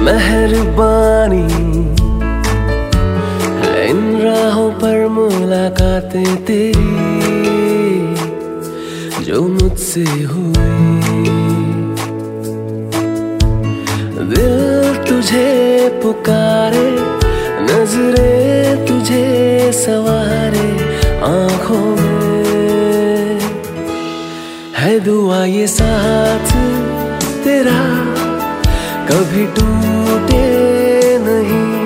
मेहरबानी है इन राहों पर मुलाकातें तेरी जो मुझसे हुई। दिल तुझे पुकारे, नजरें तुझे सवारे, आंखों में है दुआ ये साथ तेरा कभी टूटे नहीं।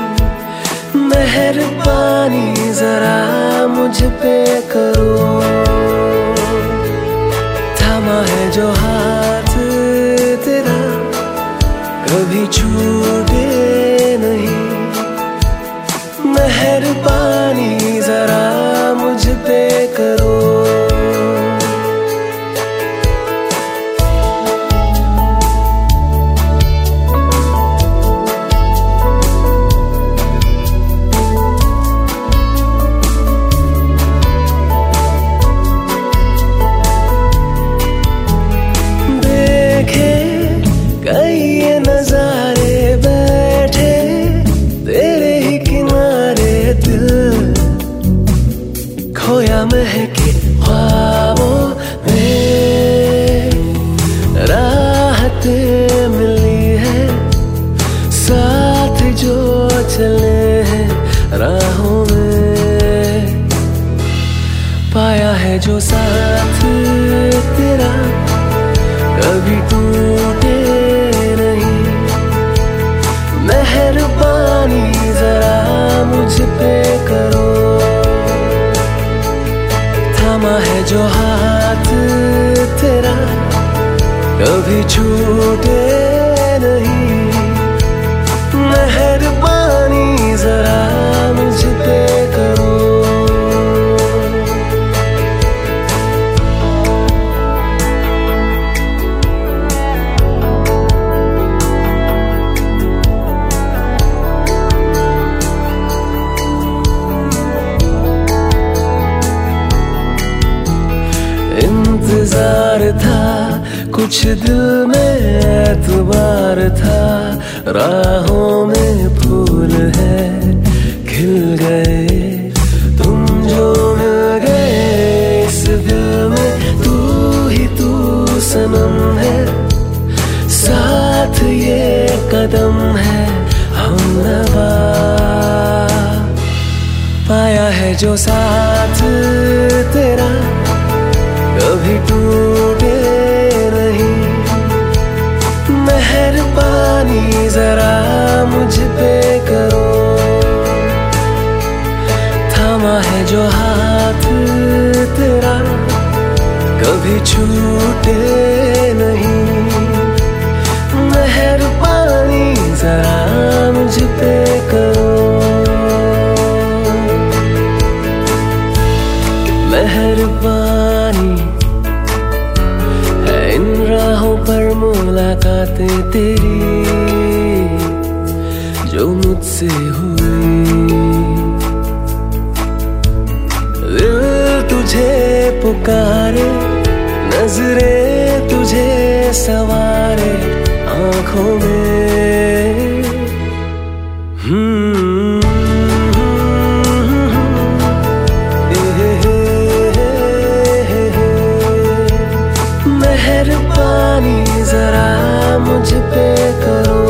मेहरबानी जरा मुझ पे करो, थामा है जो हाथ तेरा कभी छूटे नहीं। मेहरबानी जरा मुझ पे करो। खोया महके ख्वाबों में राहत मिली है, साथ जो चले हैं राहों में। पाया है जो साथ तेरा कभी टूटे नहीं। मेहरबानी जरा मुझ पे करो, थामा है जो हाथ तेरा कभी छूटे नहीं। मेहरबानी जरा मुझ पे करो। इंतजार था कुछ दिल में एतबार था, राहों में फूल है खिल गए तुम जो मिल गए। इस दिल में तू ही तू सनम है, साथ ये कदम है हमनवा। पाया है जो साथ तेरा कभी टूटे नहीं। मेहरबानी जरा मुझ पे करो, थामा है जो हाथ तेरा कभी छूटे नहीं। मेहरबानी जरा मुझ पे करो। मेहरबानी है इन राहों पर मुलाकातें तेरी जो मुझसे हुई। दिल तुझे पुकारे, नजरें तुझे सवारे, आंखों में मेहरबानी जरा मुझ पे करो,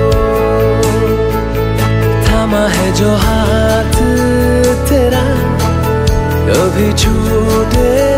थामा है जो हाथ तेरा कभी छूटे